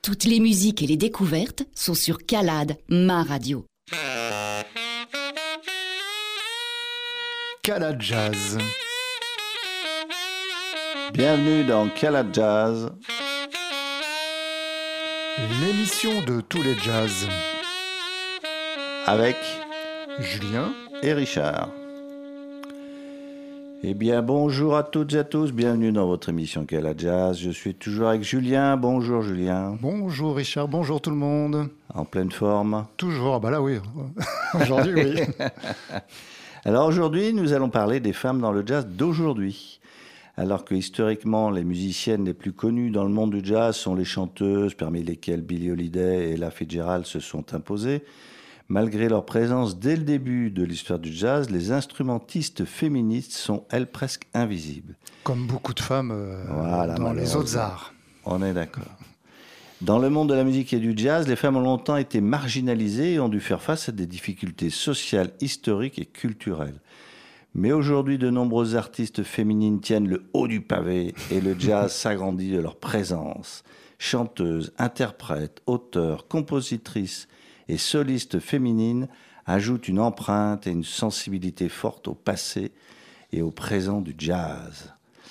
Toutes les musiques et les découvertes sont sur Calade, ma radio. Calade Jazz. Bienvenue dans Calade Jazz. L'émission de tous les jazz. Avec Julien et Richard. Eh bien, bonjour à toutes et à tous. Bienvenue dans votre émission Calade Jazz. Je suis toujours avec Julien. Bonjour Julien. Bonjour Richard, bonjour tout le monde. En pleine forme. Toujours, bah là oui. Aujourd'hui oui. Alors aujourd'hui, nous allons parler des femmes dans le jazz d'aujourd'hui. Alors que historiquement, les musiciennes les plus connues dans le monde du jazz sont les chanteuses, parmi lesquelles Billie Holiday et Ella Fitzgerald se sont imposées. Malgré leur présence dès le début de l'histoire du jazz, les instrumentistes féministes sont, elles, presque invisibles. Comme beaucoup de femmes dans les autres arts. On est d'accord. Dans le monde de la musique et du jazz, les femmes ont longtemps été marginalisées et ont dû faire face à des difficultés sociales, historiques et culturelles. Mais aujourd'hui, de nombreuses artistes féminines tiennent le haut du pavé et le jazz s'agrandit de leur présence. Chanteuses, interprètes, auteurs, compositrices et solistes féminines ajoutent une empreinte et une sensibilité forte au passé et au présent du jazz.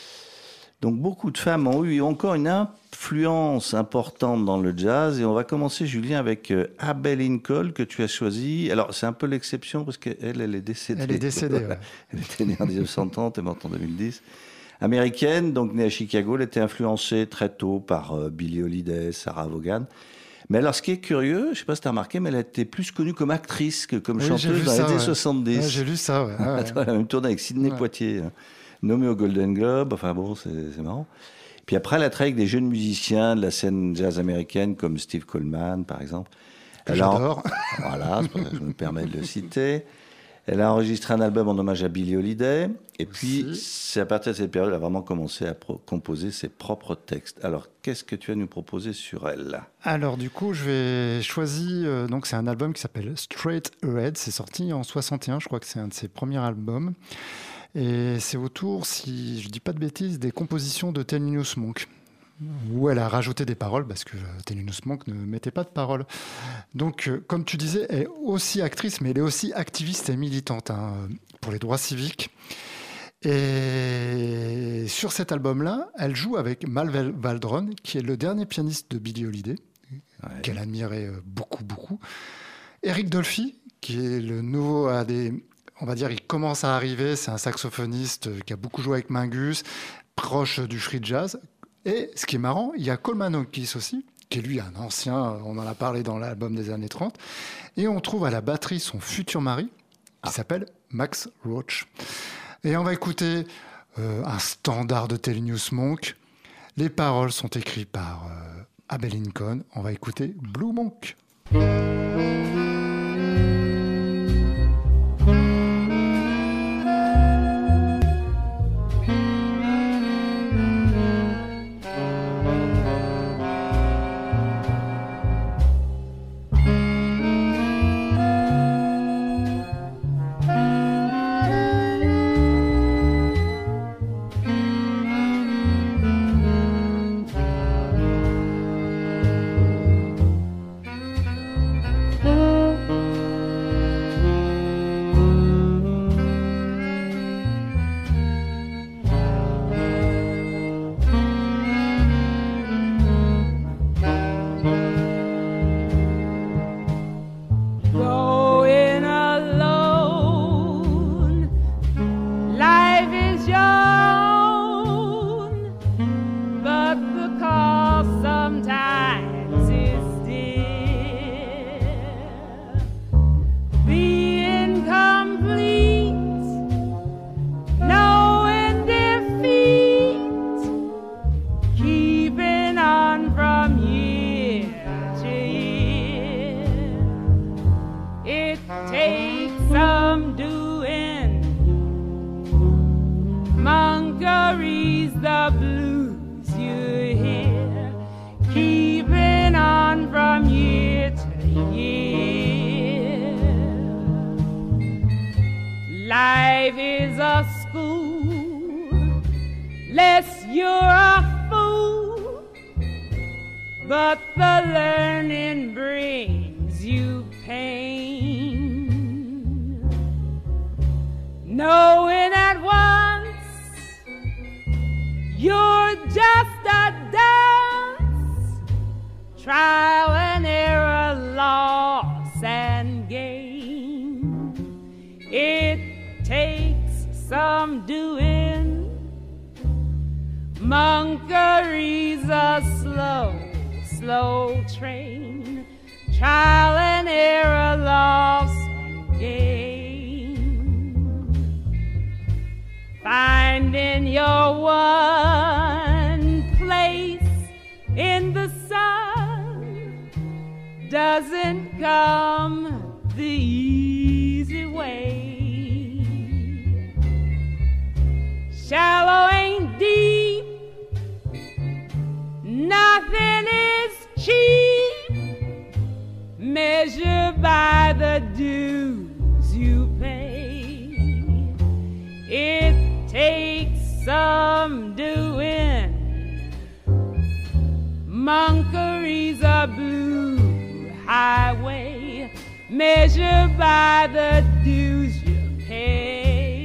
Donc beaucoup de femmes ont eu encore une influence importante dans le jazz. Et on va commencer, Julien, avec Abbey Lincoln, que tu as choisi. Alors, c'est un peu l'exception parce qu'elle est décédée. Elle est décédée, ouais. Elle était née en 1930 et morte en 2010. Américaine, donc née à Chicago, elle était influencée très tôt par Billie Holiday, Sarah Vaughan. Mais alors, ce qui est curieux, je ne sais pas si tu as remarqué, mais elle a été plus connue comme actrice que comme chanteuse dans les années 70. Ouais, j'ai lu ça, ouais. Elle a même tourné avec Sidney Poitier, nommé au Golden Globe. Enfin bon, c'est marrant. Puis après, elle a travaillé avec des jeunes musiciens de la scène jazz américaine, comme Steve Coleman, par exemple. J'adore. Voilà, je me permets de le citer. Elle a enregistré un album en hommage à Billie Holiday. Et puis, c'est à partir de cette période qu'elle a vraiment commencé à composer ses propres textes. Alors, qu'est-ce que tu vas nous proposer sur elle ? Alors, du coup, j'ai choisi... donc, c'est un album qui s'appelle Straight Ahead. C'est sorti en 61. Je crois que c'est un de ses premiers albums. Et c'est autour, si je ne dis pas de bêtises, des compositions de Thelonious Monk, où elle a rajouté des paroles, parce que Thelonious Monk ne mettait pas de paroles. Donc, comme tu disais, elle est aussi actrice, mais elle est aussi activiste et militante pour les droits civiques. Et sur cet album-là, elle joue avec Mal Waldron, qui est le dernier pianiste de Billie Holiday, qu'elle admirait beaucoup, beaucoup. Eric Dolphy, qui est le nouveau... On va dire, il commence à arriver, c'est un saxophoniste qui a beaucoup joué avec Mingus, proche du free jazz. Et ce qui est marrant, il y a Coleman Hawkins aussi, qui est lui un ancien, on en a parlé dans l'album des années 30. Et on trouve à la batterie son futur mari, qui s'appelle Max Roach. Et on va écouter un standard de Thelonious Monk. Les paroles sont écrites par Abbey Lincoln. On va écouter Blue Monk. but the learning brings you pain. Knowing at once you're just a dance, trial and error, loss and gain. It takes some doing. Monkery's a slow train, trial and error, loss and gain. Finding your one place in the sun doesn't come the easy way. Shallow ain't deep, nothing is cheap, measured by the dues you pay. It takes some doing. Monkery's a blue highway, measured by the dues you pay.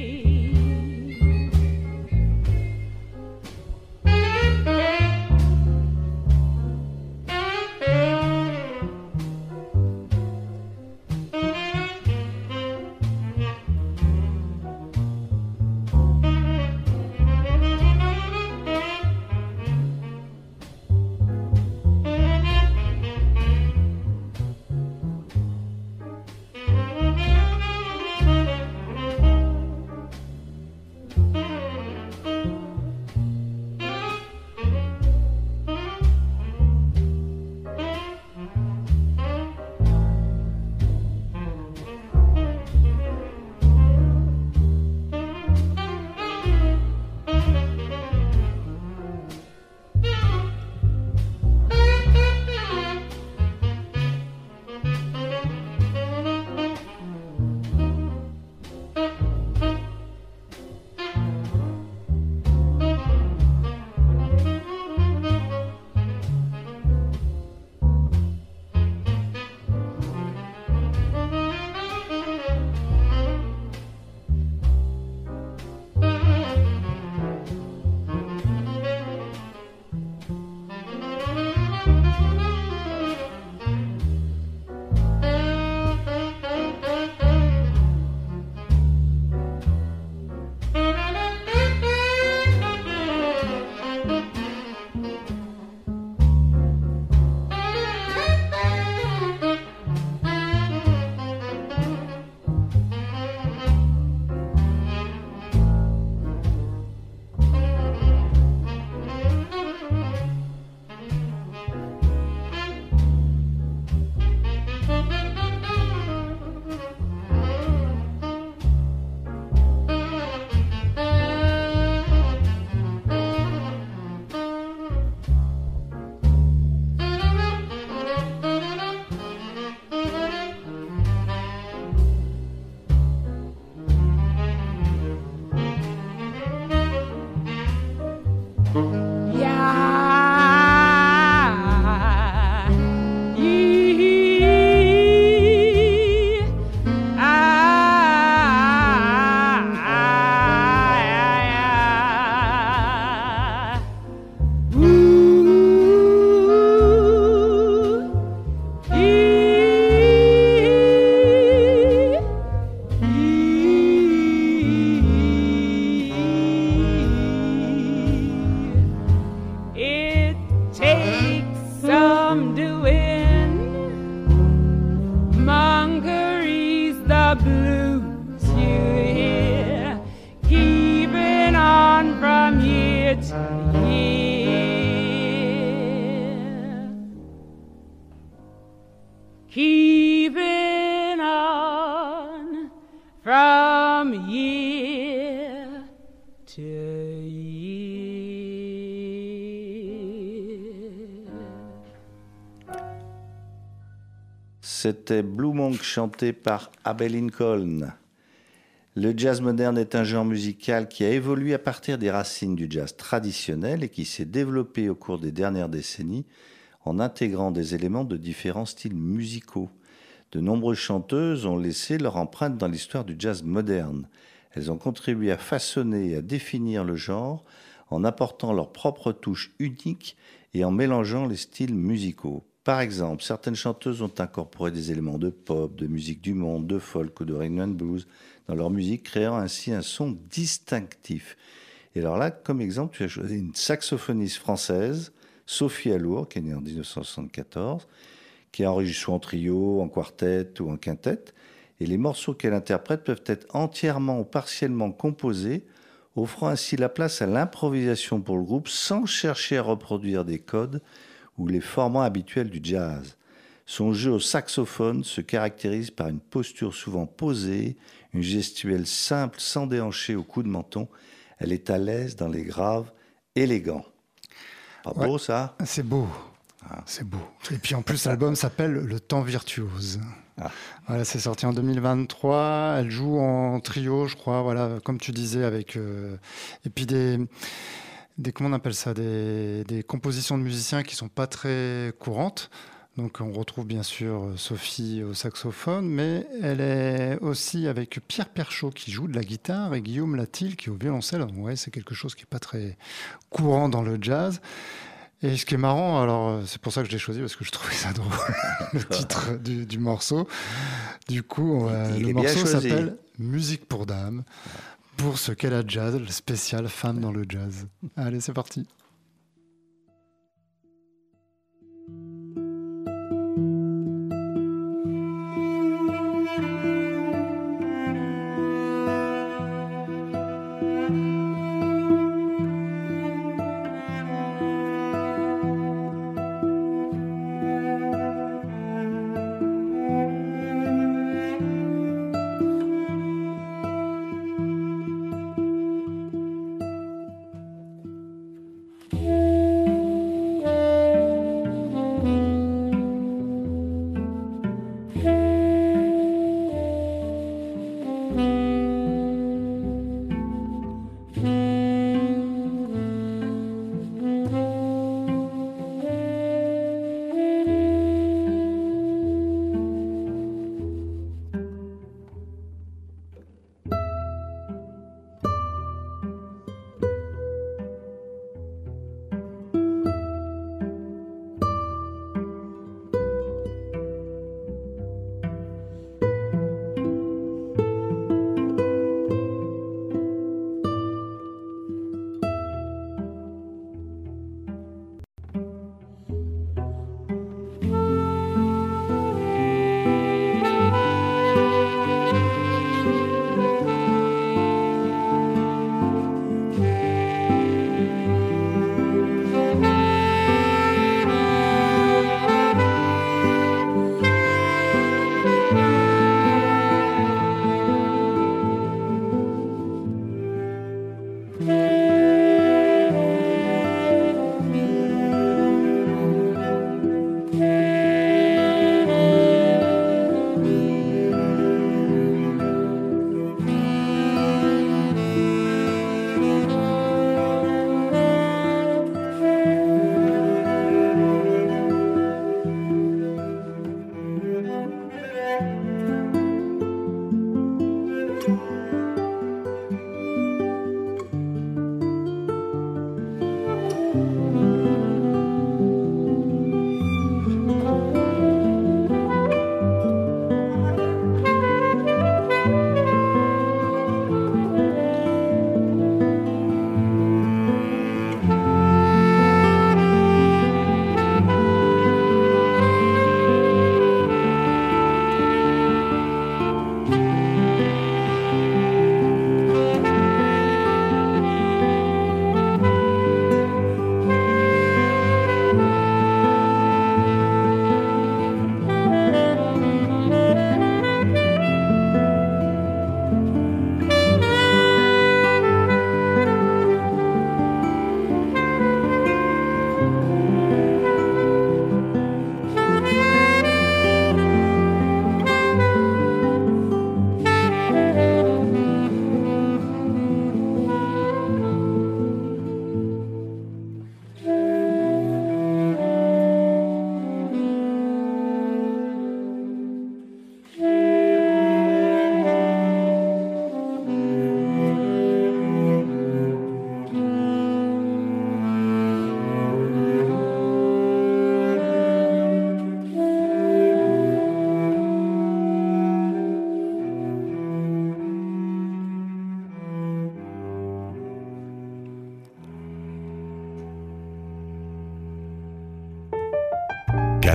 Keeping on from year to year. C'était Blue Monk chanté par Abbey Lincoln. Le jazz moderne est un genre musical qui a évolué à partir des racines du jazz traditionnel et qui s'est développé au cours des dernières décennies en intégrant des éléments de différents styles musicaux. De nombreuses chanteuses ont laissé leur empreinte dans l'histoire du jazz moderne. Elles ont contribué à façonner et à définir le genre en apportant leur propre touche unique et en mélangeant les styles musicaux. Par exemple, certaines chanteuses ont incorporé des éléments de pop, de musique du monde, de folk ou de rhythm and blues dans leur musique, créant ainsi un son distinctif. Et alors là, comme exemple, tu as choisi une saxophoniste française, Sophie Allour, qui est née en 1974, qui a enregistré soit en trio, en quartet ou en quintette. Et les morceaux qu'elle interprète peuvent être entièrement ou partiellement composés, offrant ainsi la place à l'improvisation pour le groupe sans chercher à reproduire des codes ou les formats habituels du jazz. Son jeu au saxophone se caractérise par une posture souvent posée, une gestuelle simple sans déhancher au coup de menton. Elle est à l'aise dans les graves élégants. Pas beau ça ? C'est beau. C'est beau. Et puis en plus, l'album s'appelle Le Temps Virtuose. Voilà, c'est sorti en 2023. Elle joue en trio, je crois, voilà, comme tu disais, avec et puis des comment on appelle ça, des compositions de musiciens qui sont pas très courantes. Donc on retrouve bien sûr Sophie au saxophone, mais elle est aussi avec Pierre Perchaud qui joue de la guitare et Guillaume Latil qui est au violoncelle. Donc, ouais, c'est quelque chose qui est pas très courant dans le jazz. Et ce qui est marrant, alors c'est pour ça que je l'ai choisi, parce que je trouvais ça drôle, le titre du morceau. Du coup, le morceau s'appelle Musique pour dames, pour ce qu'est la jazz, le spécial femme dans le jazz. Allez, c'est parti.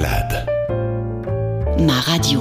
Calade. Ma radio.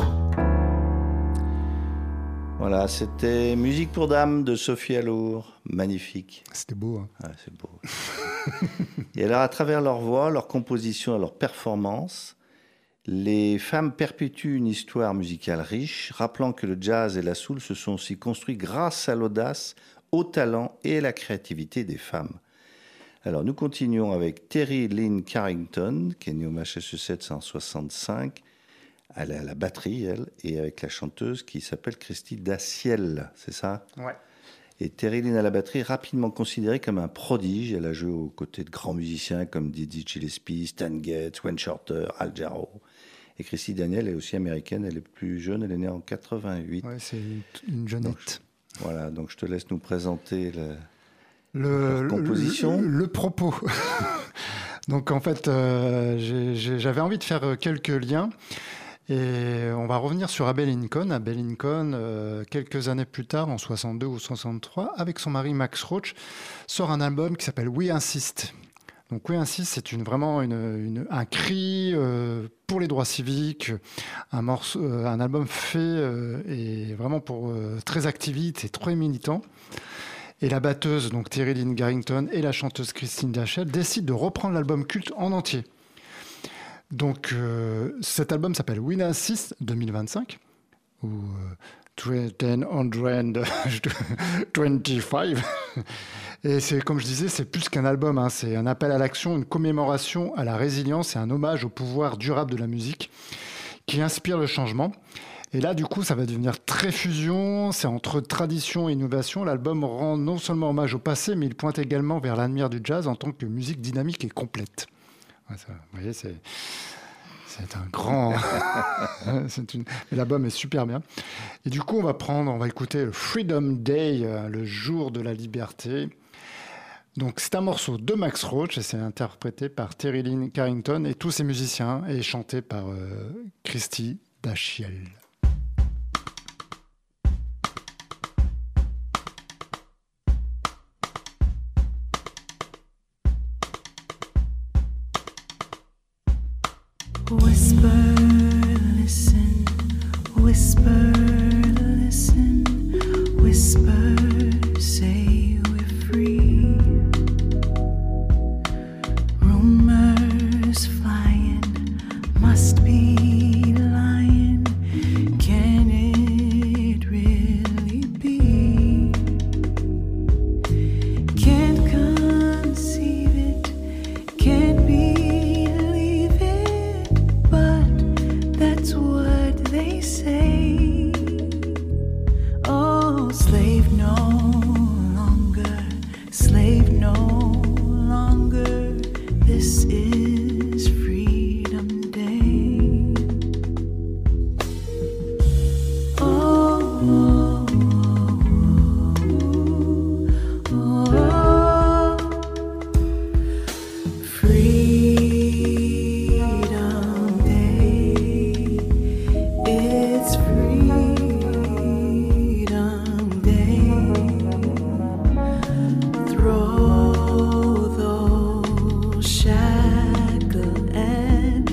Voilà, c'était Musique pour Dames de Sophie Allour. Magnifique. C'était beau. Hein. Ah, c'est beau. Et alors, à travers leur voix, leur composition et leur performance, les femmes perpétuent une histoire musicale riche, rappelant que le jazz et la soul se sont aussi construits grâce à l'audace, au talent et à la créativité des femmes. Alors, nous continuons avec Terry Lynn Carrington, qui est née au Massachusetts en 1965. Elle est à la batterie, elle, et avec la chanteuse qui s'appelle Christy Daciel, c'est ça ? Ouais. Et Terry Lynn à la batterie, rapidement considérée comme un prodige. Elle a joué aux côtés de grands musiciens comme Dizzy Gillespie, Stan Getz, Wayne Shorter, Al Jarreau. Et Christy Daniel est aussi américaine, elle est plus jeune, elle est née en 88. Ouais, c'est une jeunette. Voilà, donc je te laisse nous présenter leur composition. Le propos. Donc en fait, j'avais envie de faire quelques liens. Et on va revenir sur Abbey Lincoln. Abbey Lincoln, quelques années plus tard, en 62 ou 63, avec son mari Max Roach, sort un album qui s'appelle We Insist. Donc We Insist, c'est vraiment un cri pour les droits civiques, un album fait et vraiment très activiste et très militant. Et la batteuse, donc Terry Lynn Carrington, et la chanteuse Christine Daciel décident de reprendre l'album culte en entier. Donc, cet album s'appelle We Insist 2025, ou 1025. Et c'est, comme je disais, c'est plus qu'un album, hein, c'est un appel à l'action, une commémoration à la résilience et un hommage au pouvoir durable de la musique qui inspire le changement. Et là, du coup, ça va devenir très fusion, c'est entre tradition et innovation. L'album rend non seulement hommage au passé, mais il pointe également vers l'avenir du jazz en tant que musique dynamique et complète. Ouais, ça, vous voyez, c'est un grand... L'album est super bien. Et du coup, on va écouter le Freedom Day, le jour de la liberté. Donc, c'est un morceau de Max Roach et c'est interprété par Terry Lynn Carrington et tous ses musiciens et chanté par Christy Daciel. Whisper, listen, whisper, listen, whisper, say we're free. Rumors flying, must be lying. Can it really be? Can't conceive it, can't believe it, but that's what they say. Oh, slave no longer, slave no longer. This is Freedom Day. Oh, oh, oh, oh, oh. Freedom Day. It's Freedom Day. Throw those shackles and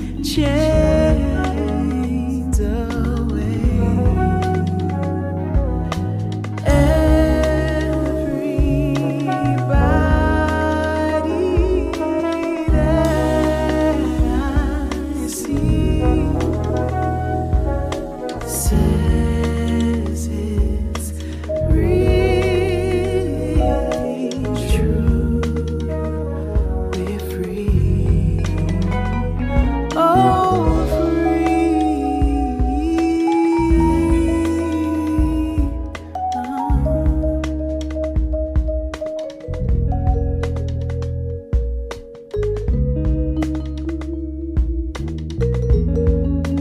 chains away. Everybody that I see says it's really true. We're free. Oh, free.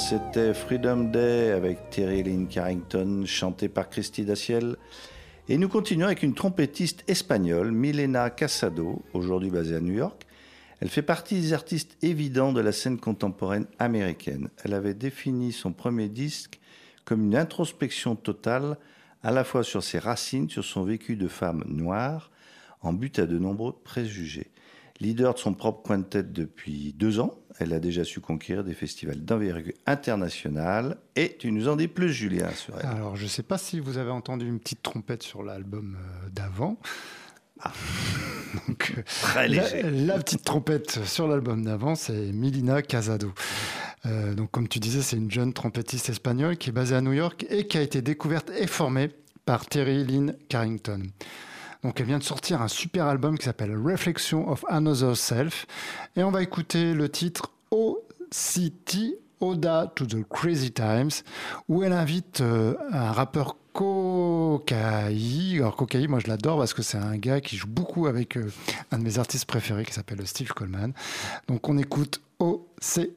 C'était Freedom Day avec Terry Lynn Carrington, chanté par Christy Daciel. Et nous continuons avec une trompettiste espagnole, Milena Casado, aujourd'hui basée à New York. Elle fait partie des artistes évidents de la scène contemporaine américaine. Elle avait défini son premier disque comme une introspection totale, à la fois sur ses racines, sur son vécu de femme noire, en but à de nombreux préjugés. Leader de son propre quintet depuis 2 ans, elle a déjà su conquérir des festivals d'envergure internationale. Et tu nous en dis plus, Julien, sur elle. Alors, je ne sais pas si vous avez entendu une petite trompette sur l'album d'avant. Donc, Très léger. La petite trompette sur l'album d'avant, c'est Milena Casado. Donc, comme tu disais, c'est une jeune trompettiste espagnole qui est basée à New York et qui a été découverte et formée par Terry Lynn Carrington. Donc, elle vient de sortir un super album qui s'appelle Reflection of Another Self. Et on va écouter le titre OCT, Oda to the Crazy Times, où elle invite un rappeur Kokai. Alors, Kokai, moi je l'adore parce que c'est un gars qui joue beaucoup avec un de mes artistes préférés qui s'appelle Steve Coleman. Donc, on écoute OCT.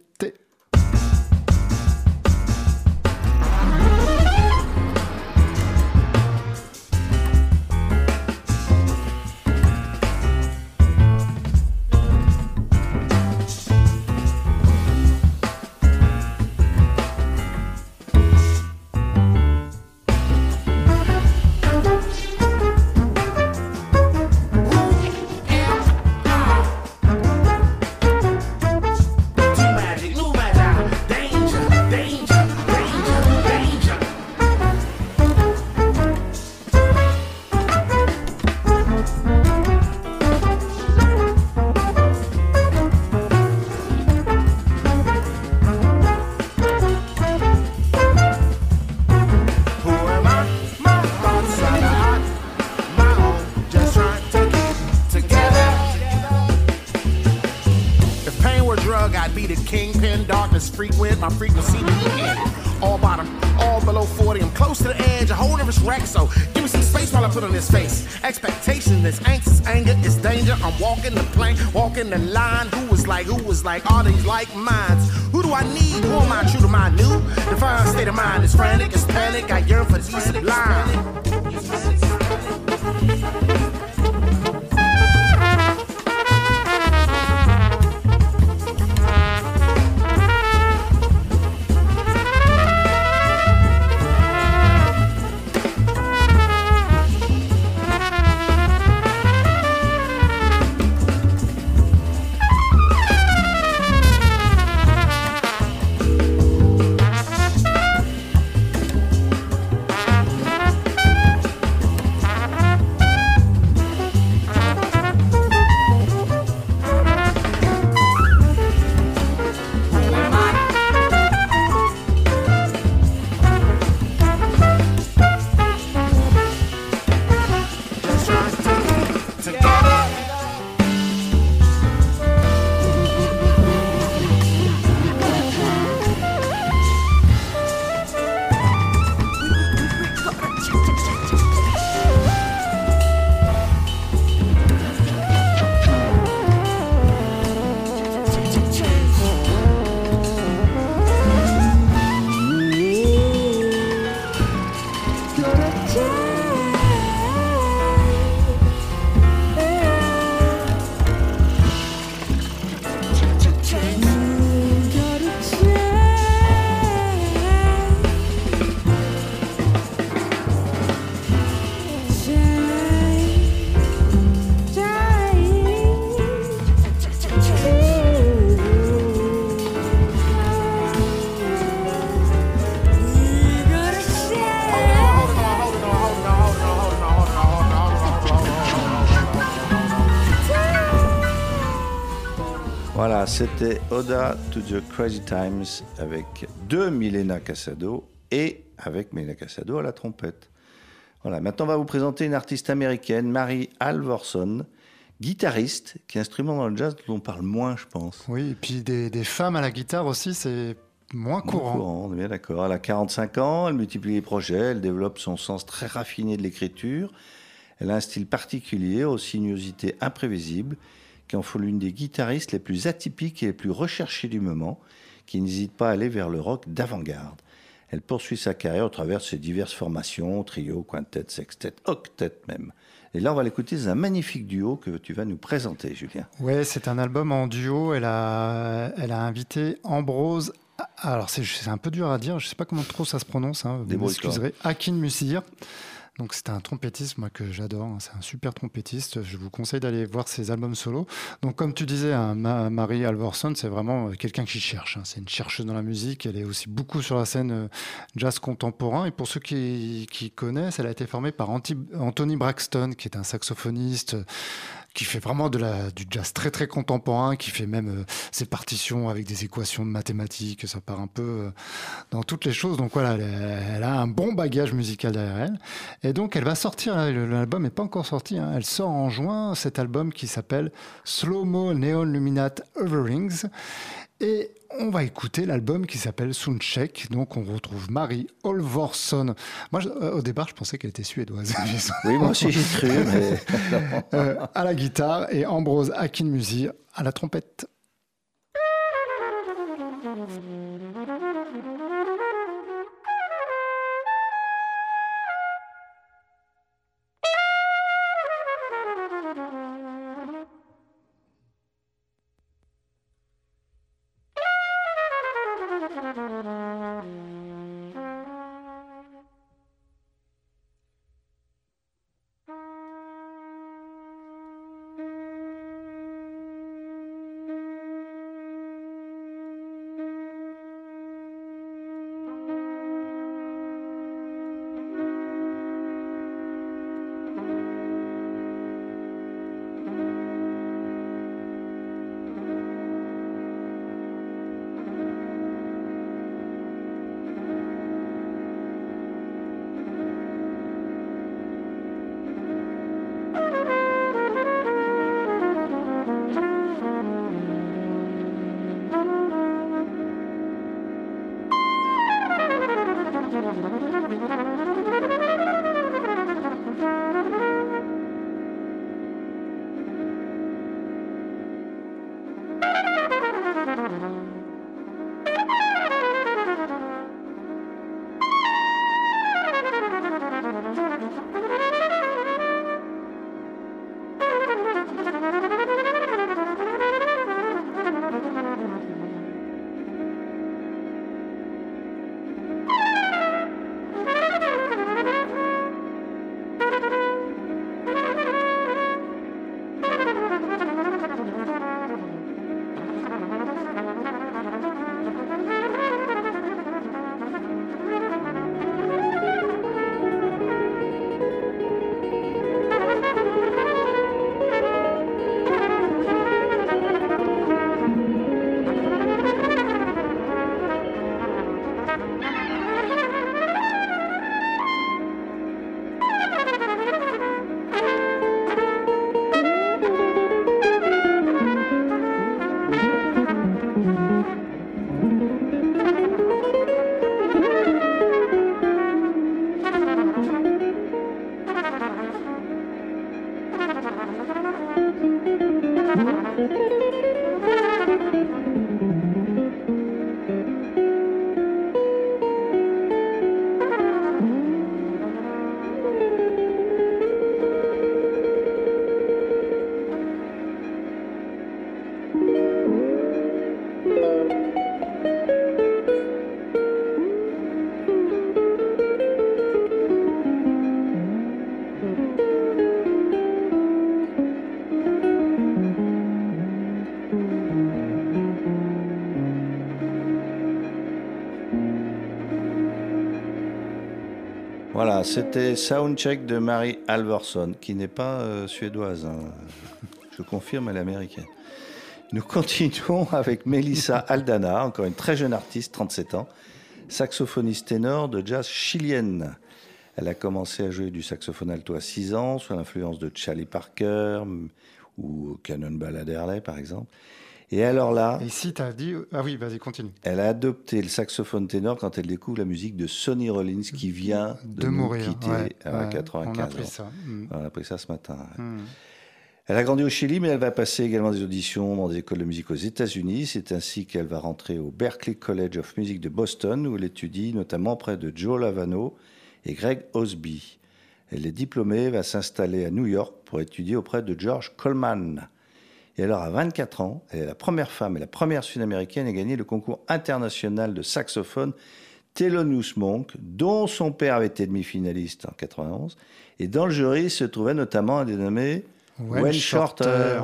My frequency weekend. All bottom, all below 40. I'm close to the edge, a whole nervous wreck. So give me some space while I put on this face. Expectation is anxious, anger is danger. I'm walking the plank, walking the line. Who was like, all these like minds? Who do I need? Who am I true to my new? Divine state of mind is frantic, it's panic. I yearn for these lines. Voilà, c'était Oda to the Crazy Times avec Milena Casado et avec Milena Casado à la trompette. Voilà, maintenant on va vous présenter une artiste américaine, Mary Alvorson, guitariste, qui est un instrument dans le jazz dont on parle moins, je pense. Oui, et puis des femmes à la guitare aussi, c'est moins courant. On est bien d'accord. Elle a 45 ans, elle multiplie les projets, elle développe son sens très raffiné de l'écriture. Elle a un style particulier, aux sinuosités imprévisibles, qui en font l'une des guitaristes les plus atypiques et les plus recherchées du moment, qui n'hésite pas à aller vers le rock d'avant-garde. Elle poursuit sa carrière au travers de ses diverses formations, trio, quintet, sextet, octet même. Et là, on va l'écouter dans un magnifique duo que tu vas nous présenter, Julien. Ouais, c'est un album en duo. Elle a invité Ambrose. Alors, c'est un peu dur à dire. Je ne sais pas comment trop ça se prononce. Vous Débrouille-toi. m'excuserez. Akin Musir. Donc, c'est un trompettiste, moi, que j'adore. C'est un super trompettiste. Je vous conseille d'aller voir ses albums solo. Donc, comme tu disais, Mary Alverson, c'est vraiment quelqu'un qui cherche. C'est une chercheuse dans la musique. Elle est aussi beaucoup sur la scène jazz contemporain. Et pour ceux qui connaissent, elle a été formée par Anthony Braxton, qui est un saxophoniste qui fait vraiment du jazz très très contemporain, qui fait même ses partitions avec des équations de mathématiques, ça part un peu dans toutes les choses. Donc voilà, elle a un bon bagage musical derrière elle. Et donc elle va sortir, l'album n'est pas encore sorti, elle sort en juin cet album qui s'appelle Slow Mo Neon Luminate Hoverings. Et on va écouter l'album qui s'appelle Soundcheck. Donc on retrouve Mary Halvorson. Moi, au départ, je pensais qu'elle était suédoise. Oui, moi aussi j'ai cru, mais... à la guitare et Ambrose Akin-Musir à la trompette. Voilà, c'était Soundcheck de Mary Halvorson, qui n'est pas suédoise. Je confirme, elle est américaine. Nous continuons avec Melissa Aldana, encore une très jeune artiste, 37 ans, saxophoniste ténor de jazz chilienne. Elle a commencé à jouer du saxophone alto à 6 ans, sous l'influence de Charlie Parker ou Cannonball Adderley, par exemple. Et alors là... Et si tu as dit... Ah oui, vas-y, continue. Elle a adopté le saxophone ténor quand elle découvre la musique de Sonny Rollins, qui vient de nous mourir, quitter à 95 on a appris ans. ça. On a appris ça ce matin. Ouais. Elle a grandi au Chili, mais elle va passer également des auditions dans des écoles de musique aux États-Unis. C'est ainsi qu'elle va rentrer au Berklee College of Music de Boston, où elle étudie notamment près de Joe Lovano et Greg Osby. Elle est diplômée et va s'installer à New York pour étudier auprès de George Coleman. Et alors, à 24 ans, elle est la première femme et la première sud-américaine à gagner le concours international de saxophone Thelonious Monk, dont son père avait été demi-finaliste en 91. Et dans le jury se trouvait notamment un dénommé Wes Shorter.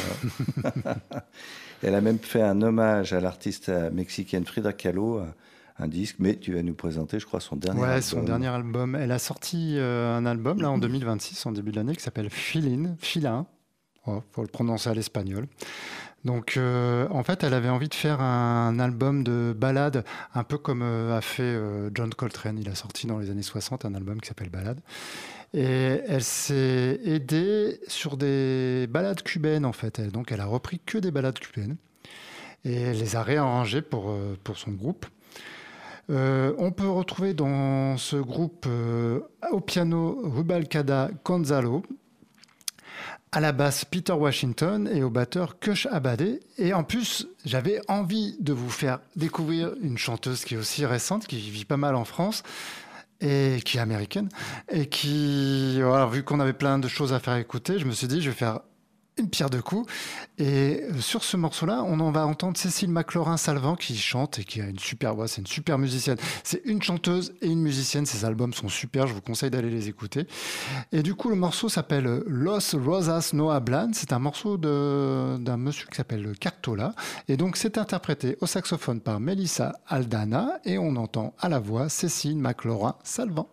Elle a même fait un hommage à l'artiste mexicaine Frida Kahlo, un disque, mais tu vas nous présenter, je crois, son dernier album. Ouais, son dernier album. Elle a sorti un album là en 2026, en début de l'année, qui s'appelle Filin, pour le prononcer à l'espagnol. Donc, en fait, elle avait envie de faire un album de ballades, un peu comme a fait John Coltrane. Il a sorti dans les années 60 un album qui s'appelle Ballade. Et elle s'est aidée sur des ballades cubaines, en fait. Donc, elle a repris que des ballades cubaines. Et elle les a réarrangées pour son groupe. On peut retrouver dans ce groupe au piano Rubalcaba Gonzalo, à la basse Peter Washington et au batteur Kush Abade. Et en plus, j'avais envie de vous faire découvrir une chanteuse qui est aussi récente, qui vit pas mal en France, et qui est américaine, et qui, voilà, vu qu'on avait plein de choses à faire écouter, je me suis dit, je vais faire une pierre deux coups. Et sur ce morceau-là, on en va entendre Cécile McLaurin-Salvant qui chante et qui a une super voix. C'est une super musicienne. C'est une chanteuse et une musicienne. Ses albums sont super. Je vous conseille d'aller les écouter. Et du coup, le morceau s'appelle Los Rosas No Hablan. C'est un morceau d'un monsieur qui s'appelle Cartola. Et donc, c'est interprété au saxophone par Melissa Aldana. Et on entend à la voix Cécile McLaurin-Salvant.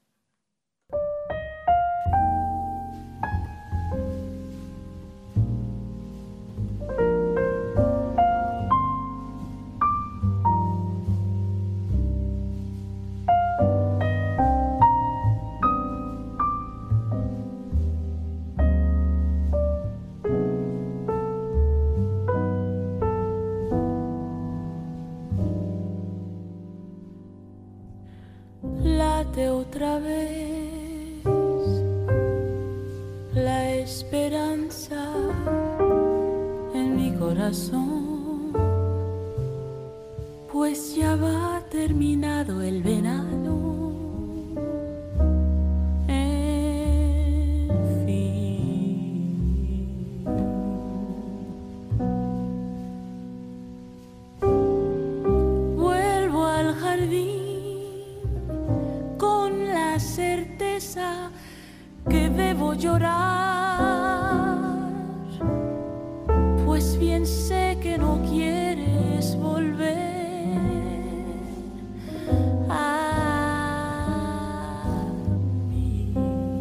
Late otra vez la esperanza en mi corazón, pues ya va terminado el verano. En fin, vuelvo al jardín certeza que debo llorar, pues bien sé que no quieres volver a mí.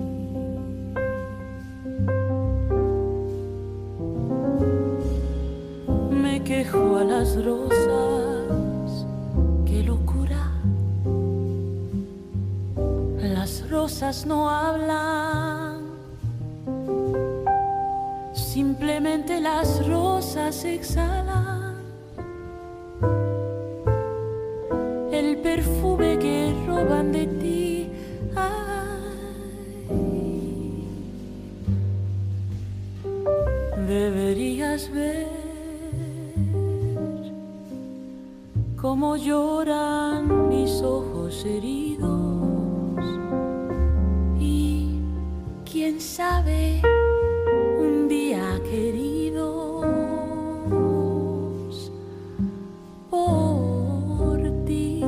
Me quejo a las rosas, qué locura. Las rosas no hablan, simplemente las rosas exhalan el perfume que roban de ti. Ay, deberías ver cómo lloran mis ojos heridos. ¿Quién sabe un día queridos por ti?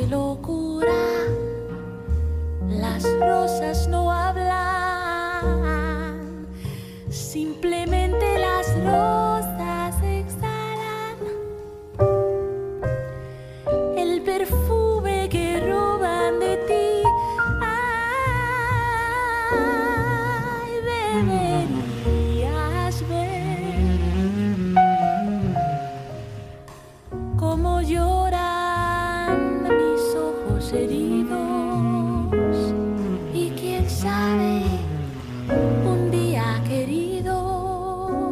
locura. Las rosas no hablan, simplemente las rosas exhalan el perfume que roban de ti. Ay, deberías ver cómo lloran mis ojos heridos. Y quién sabe, un día queridos.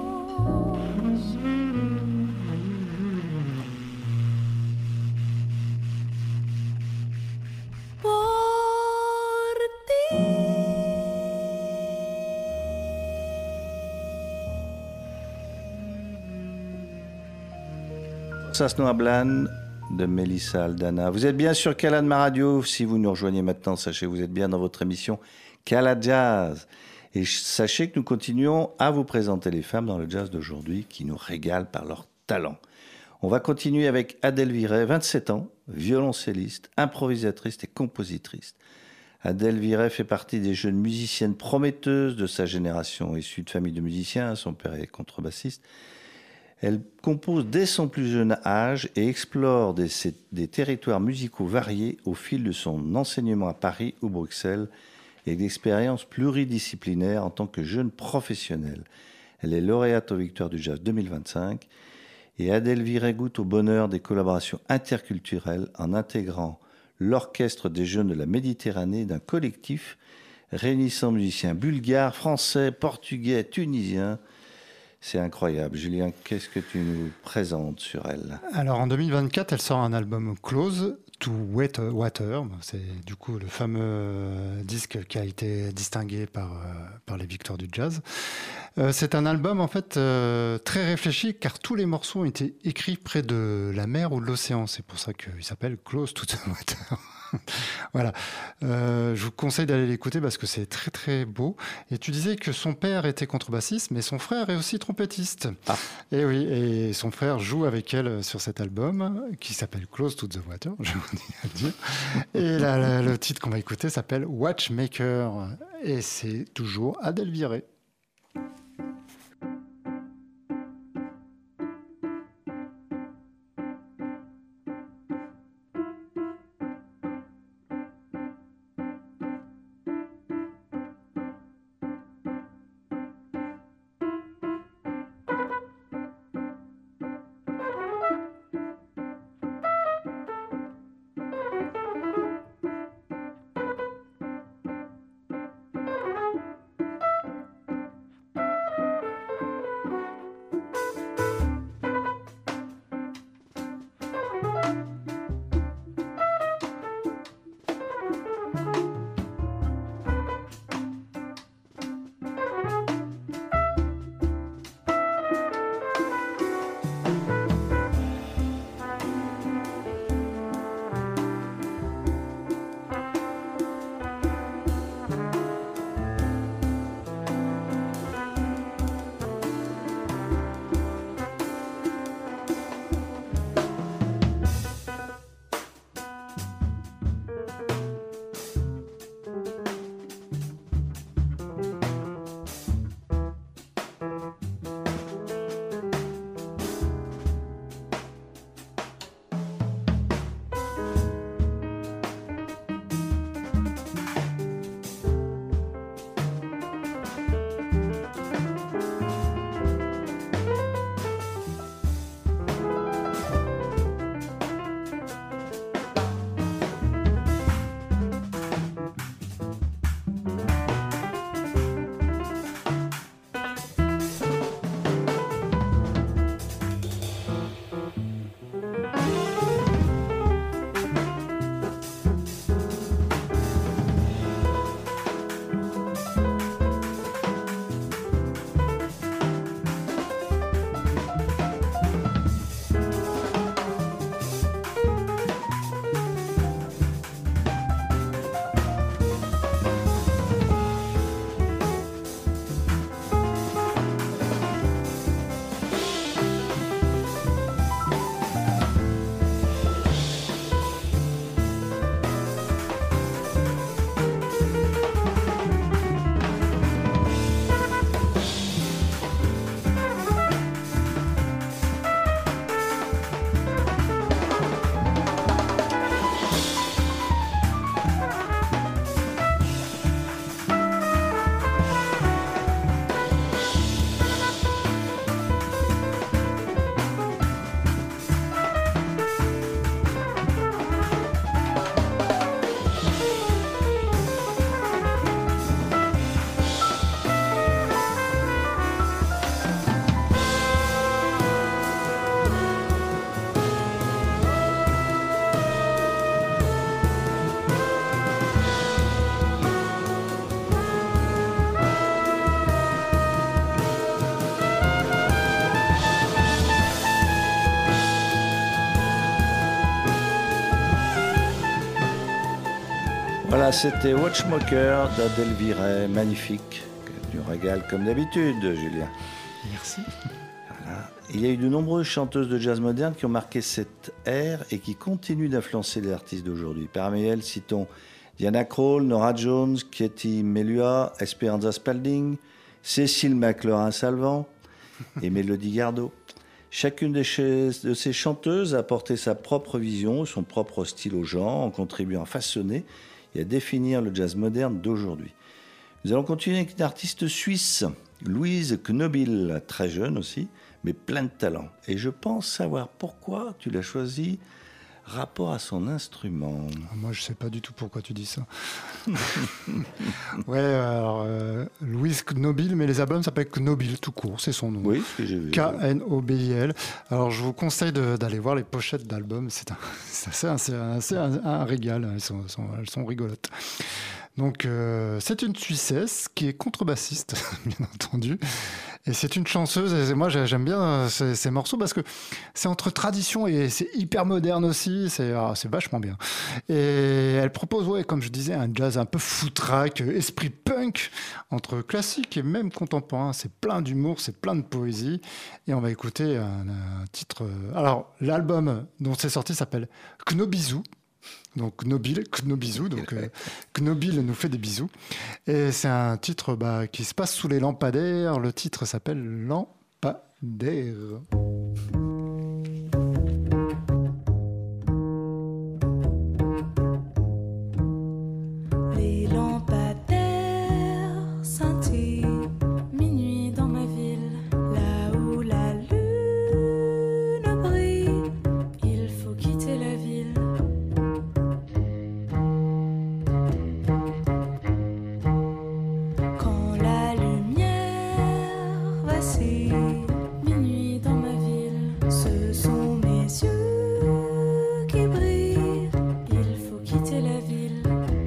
Por ti. Rosas no hablan de Mélissa Aldana. Vous êtes bien sur Calade Ma Radio. Si vous nous rejoignez maintenant, sachez que vous êtes bien dans votre émission Calade Jazz. Et sachez que nous continuons à vous présenter les femmes dans le jazz d'aujourd'hui qui nous régalent par leur talent. On va continuer avec Adèle Viret, 27 ans, violoncelliste, improvisatrice et compositrice. Adèle Viret fait partie des jeunes musiciennes prometteuses de sa génération, issue de famille de musiciens, son père est contrebassiste. Elle compose dès son plus jeune âge et explore des territoires musicaux variés au fil de son enseignement à Paris ou Bruxelles et d'expériences pluridisciplinaires en tant que jeune professionnelle. Elle est lauréate aux Victoires du Jazz 2025 et Adèle Viret goûte au bonheur des collaborations interculturelles en intégrant l'Orchestre des Jeunes de la Méditerranée d'un collectif réunissant musiciens bulgares, français, portugais, tunisiens. C'est incroyable. Julien, qu'est-ce que tu nous présentes sur elle? Alors en 2024, elle sort un album Close to Wet Water. C'est du coup le fameux disque qui a été distingué par les Victoires du Jazz. C'est un album en fait très réfléchi car tous les morceaux ont été écrits près de la mer ou de l'océan. C'est pour ça qu'il s'appelle Close to the Water. Voilà. Je vous conseille d'aller l'écouter parce que c'est très très beau. Et tu disais que son père était contrebassiste, mais son frère est aussi trompettiste. Ah. Et oui, et son frère joue avec elle sur cet album qui s'appelle Close to the Water, je vous dis à le dire. Et le titre qu'on va écouter s'appelle Watchmaker. Et c'est toujours Adèle Viret. Voilà, c'était Watchmaker d'Adèle Viret, magnifique. Du régal comme d'habitude, Julien. Merci. Voilà. Il y a eu de nombreuses chanteuses de jazz moderne qui ont marqué cette ère et qui continuent d'influencer les artistes d'aujourd'hui. Parmi elles, citons Diana Krall, Norah Jones, Katie Melua, Esperanza Spalding, Cécile McLaurin-Salvant et Mélodie Gardot. Chacune de ces chanteuses a apporté sa propre vision, son propre style au genre, en contribuant à façonner et à définir le jazz moderne d'aujourd'hui. Nous allons continuer avec une artiste suisse, Louise Knobil, très jeune aussi, mais plein de talent. Et je pense savoir pourquoi tu l'as choisie, rapport à son instrument. Moi, je ne sais pas du tout pourquoi tu dis ça. Ouais, alors, Louise Knobil, mais les albums s'appellent Knobil tout court, c'est son nom. Oui, ce que j'ai vu. Knobil. Alors, je vous conseille d'aller voir les pochettes d'albums. C'est un régal. Elles sont rigolotes. Donc, c'est une Suissesse qui est contrebassiste, bien entendu. Et c'est une chanceuse. Et moi, j'aime bien ces morceaux parce que c'est entre tradition et c'est hyper moderne aussi. C'est vachement bien. Et elle propose, ouais, comme je disais, un jazz un peu foutraque, esprit punk, entre classique et même contemporain. C'est plein d'humour, c'est plein de poésie. Et on va écouter un titre. Alors, l'album dont c'est sorti s'appelle Knobizou. Donc Knobizou, donc Knobil nous fait des bisous. Et c'est un titre qui se passe sous les lampadaires. Le titre s'appelle Lampadaire. Les lampadaires scintillent minuit dans ma ville, là où la lune brille. Il faut quitter la ville. Quand la lumière vacille, minuit dans ma ville, ce sont mes yeux qui brillent. Il faut quitter la ville.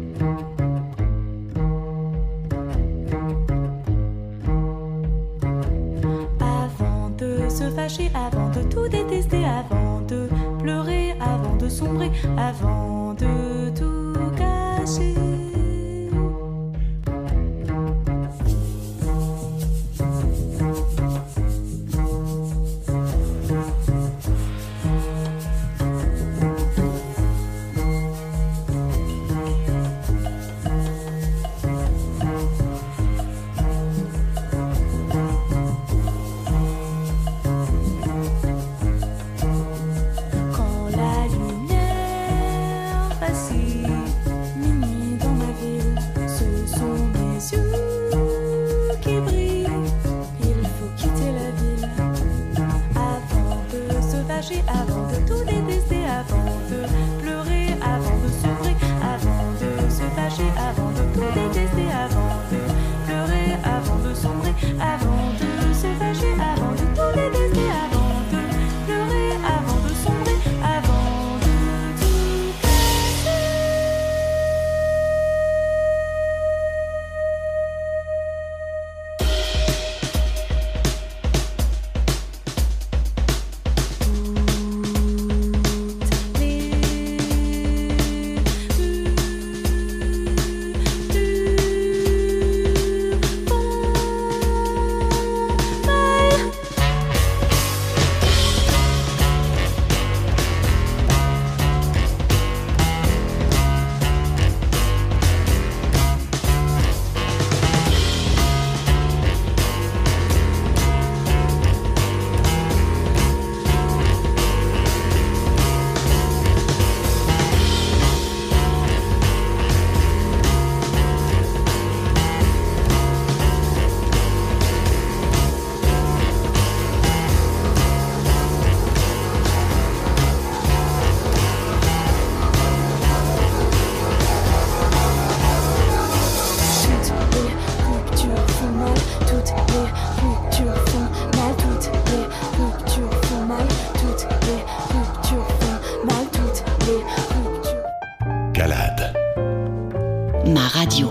Avant de se fâcher, avant de tout détester, avant de pleurer, avant de sombrer, avant de tout cacher. Quand la lumière vacille, minuit dans ma ville, ce sont mes yeux qui brillent. Il faut quitter la ville. Avant de se fâcher, avant de tout détester, avant de pleurer, avant de sombrer, avant de se fâcher, avant de tout détester, avant de pleurer, avant de sombrer, avant de se fâcher, avant de tout détester, avant de pleurer, avant de sombrer, avant de tout casser. Ma radio.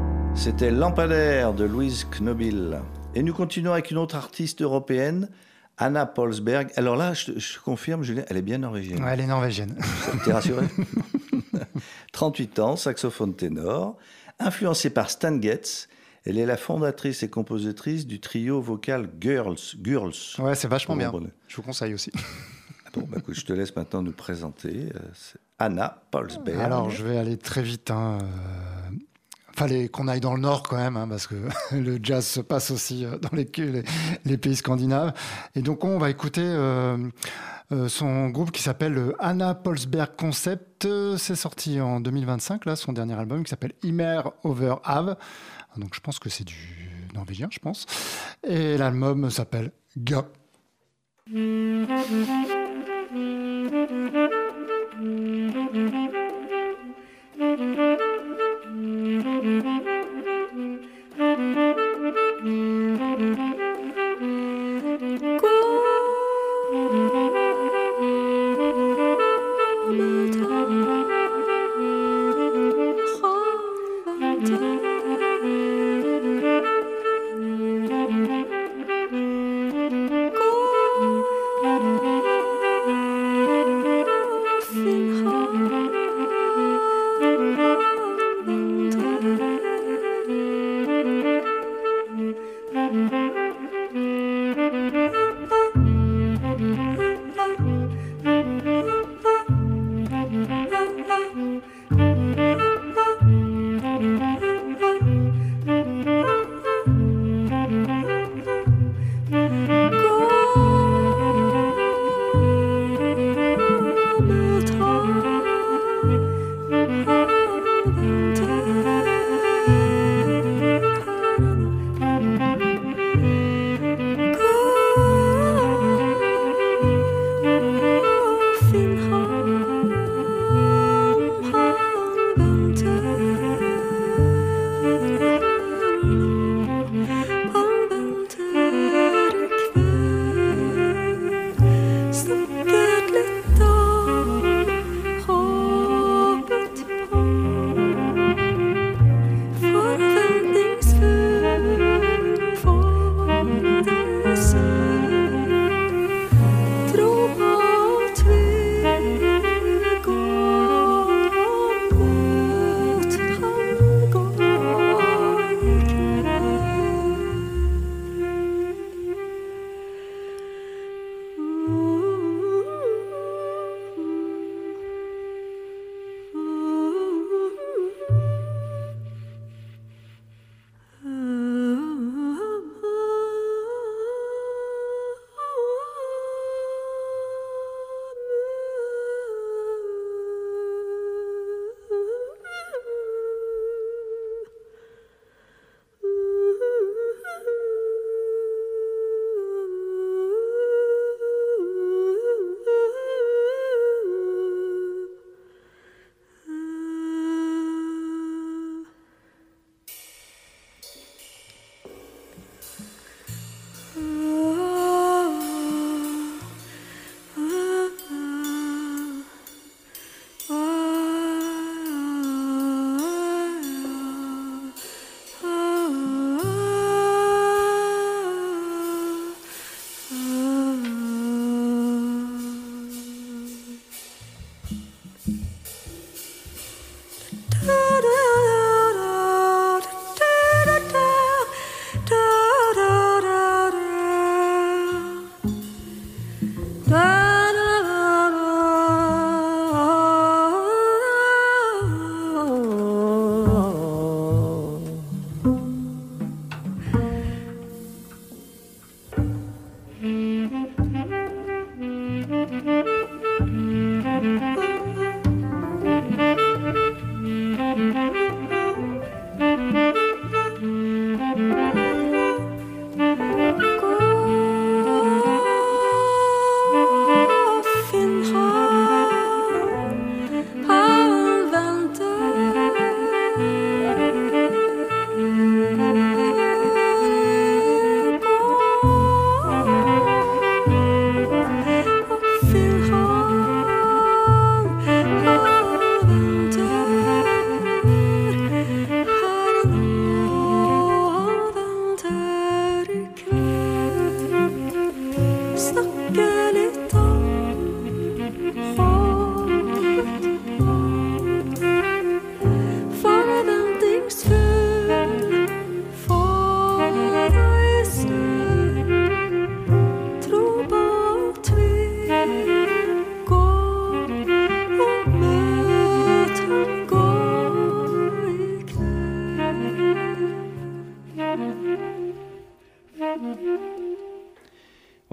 C'était Lampadaire de Louise Knobil. Et nous continuons avec une autre artiste européenne, Anna Polsberg. Alors là, je confirme, Julien, elle est bien norvégienne. Ouais, elle est norvégienne. T'es rassuré? 38 ans, saxophone ténor, influencée par Stan Getz. Elle est la fondatrice et compositrice du trio vocal Girls. Ouais, c'est vachement bien. Bon, Je vous conseille aussi. bon, bah, écoute, je te laisse maintenant nous présenter. C'est Anna Polsberg. Alors, je vais aller très vite. Fallait qu'on aille dans le nord quand même, parce que le jazz se passe aussi dans les pays scandinaves. Et donc, on va écouter son groupe qui s'appelle Anna Polsberg Concept. C'est sorti en 2025, là, son dernier album qui s'appelle Immer Over Have. Donc, je pense que c'est du norvégien, je pense. Et l'album s'appelle Ga. Go.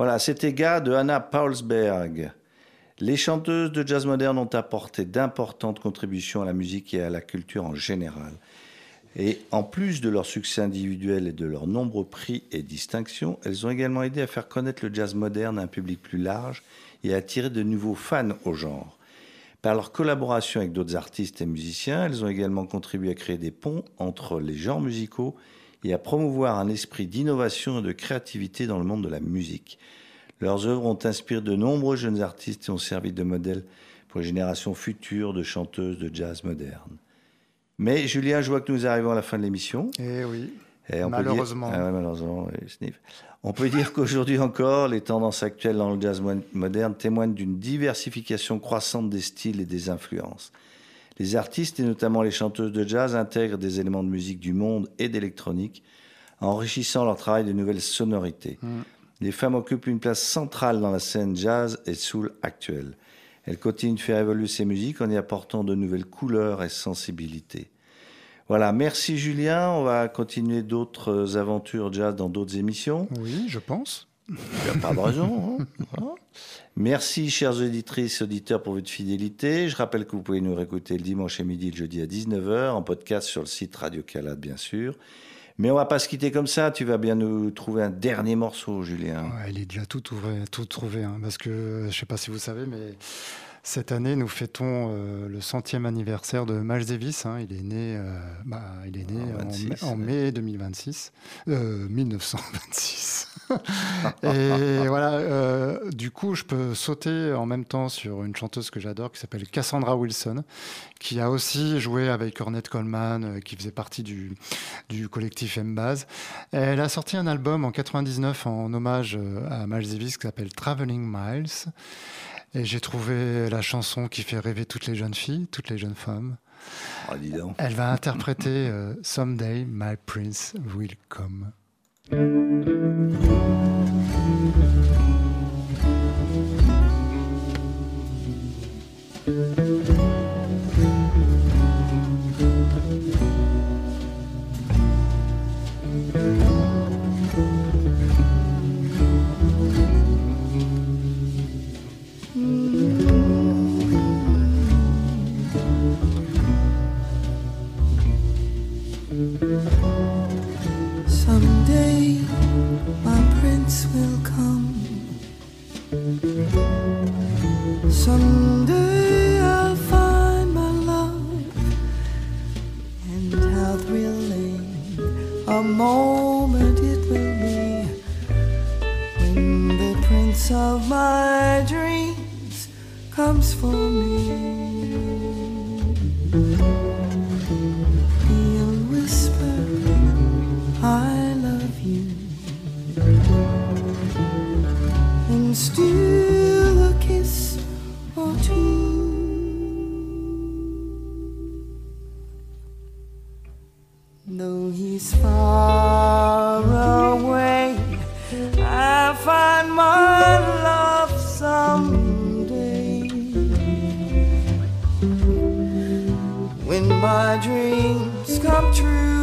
Voilà, c'était Gars de Anna Paulsberg. Les chanteuses de jazz moderne ont apporté d'importantes contributions à la musique et à la culture en général. Et en plus de leur succès individuel et de leurs nombreux prix et distinctions, elles ont également aidé à faire connaître le jazz moderne à un public plus large et à attirer de nouveaux fans au genre. Par leur collaboration avec d'autres artistes et musiciens, elles ont également contribué à créer des ponts entre les genres musicaux et à promouvoir un esprit d'innovation et de créativité dans le monde de la musique. Leurs œuvres ont inspiré de nombreux jeunes artistes et ont servi de modèle pour les générations futures de chanteuses de jazz moderne. Mais Julien, je vois que nous arrivons à la fin de l'émission. Eh oui, Et malheureusement. Malheureusement, oui, sniff. On peut dire qu'aujourd'hui encore, les tendances actuelles dans le jazz moderne témoignent d'une diversification croissante des styles et des influences. Les artistes, et notamment les chanteuses de jazz, intègrent des éléments de musique du monde et d'électronique, enrichissant leur travail de nouvelles sonorités. Les femmes occupent une place centrale dans la scène jazz et soul actuelle. Elles continuent de faire évoluer ces musiques en y apportant de nouvelles couleurs et sensibilités. Voilà, merci Julien. On va continuer d'autres aventures jazz dans d'autres émissions. Oui, je pense. Il n'y a pas de raison. Hein. Merci, chères auditrices, auditeurs, pour votre fidélité. Je rappelle que vous pouvez nous réécouter le dimanche et midi, le jeudi à 19h, en podcast sur le site Radio Calade, bien sûr. Mais on ne va pas se quitter comme ça. Tu vas bien nous trouver un dernier morceau, Julien. Ouais, il est déjà tout trouvé. Hein, parce que, je ne sais pas si vous savez, mais cette année, nous fêtons le 100e anniversaire de Miles Davis. Hein. Il est né, en mai 2026. 1926. Et voilà, du coup, je peux sauter en même temps sur une chanteuse que j'adore qui s'appelle Cassandra Wilson, qui a aussi joué avec Ornette Coleman, qui faisait partie du collectif M-Baz. Elle a sorti un album en 99 en hommage à Miles Davis qui s'appelle Traveling Miles. Et j'ai trouvé la chanson qui fait rêver toutes les jeunes filles, toutes les jeunes femmes. Oh, dis donc. Elle va interpréter Someday My Prince Will Come. Someday my prince will come. Someday I'll find my love. And how thrilling a moment it will be when the prince of my dreams comes for me. I love you, and still a kiss or two. Though he's far away, I'll find my love someday. When my dreams come true.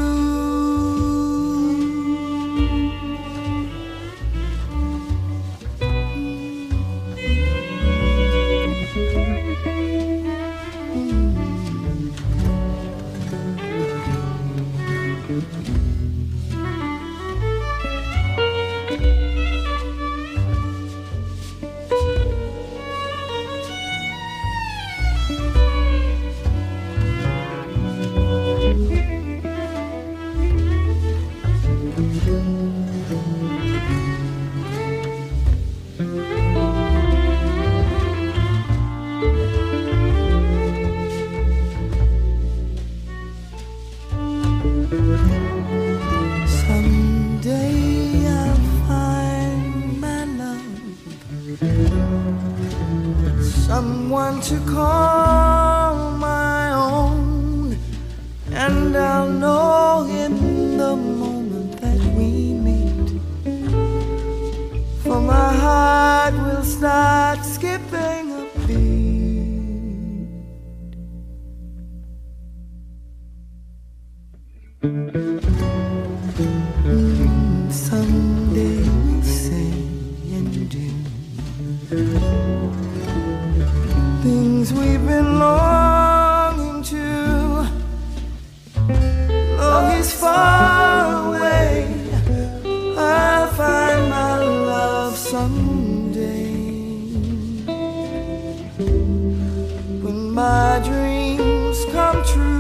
Someone to call my own, and I'll know in the moment that we meet, for my heart will start skipping a beat. Someday we'll say and do true.